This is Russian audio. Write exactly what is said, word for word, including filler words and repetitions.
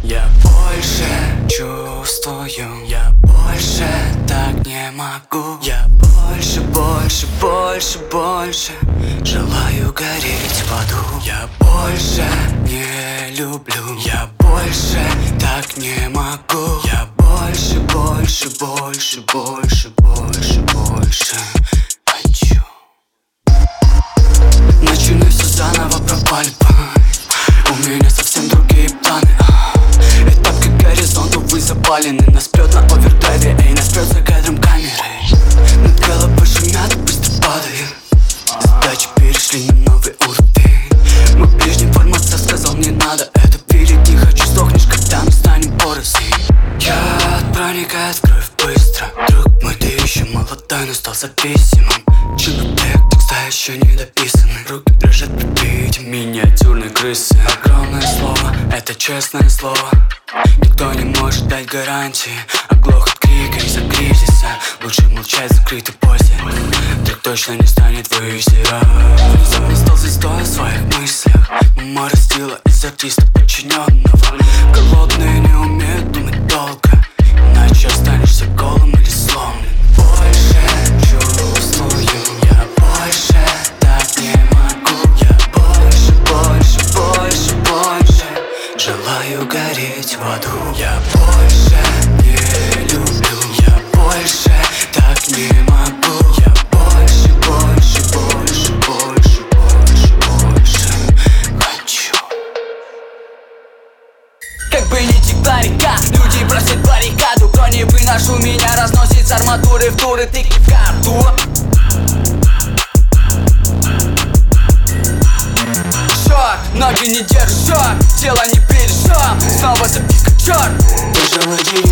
Я больше чувствую, я больше так не могу. Я больше, больше, больше, больше желаю гореть в аду. Я больше не люблю, я больше так не могу. Я больше, больше, больше, больше, больше, больше хочу. Начинай все заново, пропали бы. У меня совсем другие планы. Этап как горизонт, увы, запалены. Нас прет на овердрайве, эй, нас прет за кадром камеры. Над головой шумят, быстро падают. Задачи перешли на новый уровень. Мой ближний формация сказал, не надо это пилить. Не хочу, сдохнешь, когда мы станем порознь. Яд проникает в кровь быстро. Друг мой, ты еще молодой, но стал зависимым. Человек, текста еще не дописаны. Руки дрожат при виде миниатюрной крысы. Огромное слово, это честное слово. Никто не может дать гарантии. Оглохнут крик из-за кризиса. Лучше молчать в закрытой позе. Так точно не станет высера. Внезапно стал звездой в своих мыслях. Мама растила из артиста подчиненного. Голодные не умеют думать долго, иначе останешься голым или сломлен. Больше чувствую, я больше так не могу. Я больше, больше, больше, больше желаю гореть в аду. Я больше не люблю, я больше так не могу. Я больше, больше, больше, больше, больше, больше хочу. Как бы ни текла река, люди просят баррикаду. Кто не выношу меня, разносит с арматуры в туры, тыки в карту. Шок, ноги не держат, тело не перешаг. Снова записка, черт. Ты же владеешь